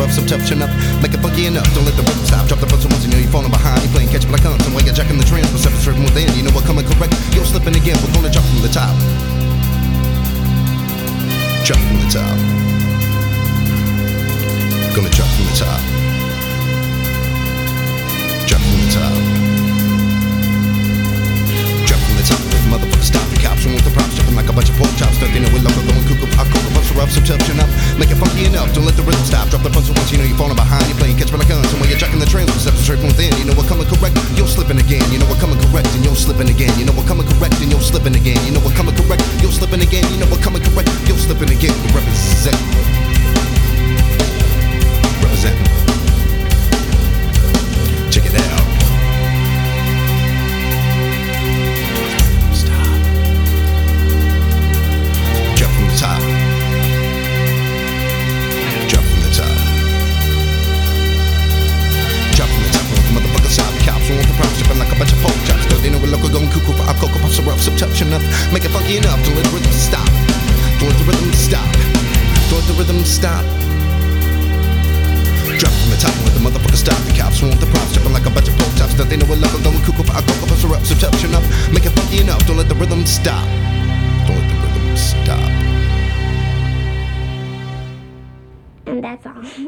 rough, some tough chin up. Make it funky enough, don't let the rhythm stop. Drop the buzzer once you know you're falling behind. You're playing catch up like hunts, and while you're jacking the trends, but separate from within. You know what, coming correct, you're slipping again. We're gonna drop from the top. Drop from the top. Gonna drop from the top. Drop from the top. Drop from the top. If motherfuckers stop the cops, and with the props, jumping like a bunch of pork chops. Stuck in it with local, going cuckoo, I cook a bunch of rough, some tough chin up. Make it funky enough, don't let the rhythm stop. Drop the buzzer once you know you're falling behind. You're playing catch up like hunts, and while you're jacking the trends, but separate straight from within. You know what, coming correct, you're slipping again. You know what, coming correct, and you're slipping again. You know what, coming correct, and you're slipping again. You know what, coming correct, you're slipping again. You know what, coming correct, you're slipping again. We represent. Representing. Check it out. Stop. Drop from the top. Drop from the top. Drop from the top. Motherfuckers stop the cops. Want the props, jumping like a bunch of pork chops. They know we're local, going cuckoo for our cocoa puffs are rough, some touch enough. Make it funky enough. Don't let the rhythm stop. Don't let the rhythm stop. Don't let the rhythm stop. Drop from the top, let the motherfuckers stop. The cops want the props, jumping like a bunch of pork chops. They know we're local, going cuckoo for our cocoa puffs are rough, some touch enough. Make it funky enough. Don't let the rhythm stop. Don't let the rhythm stop. And that's all.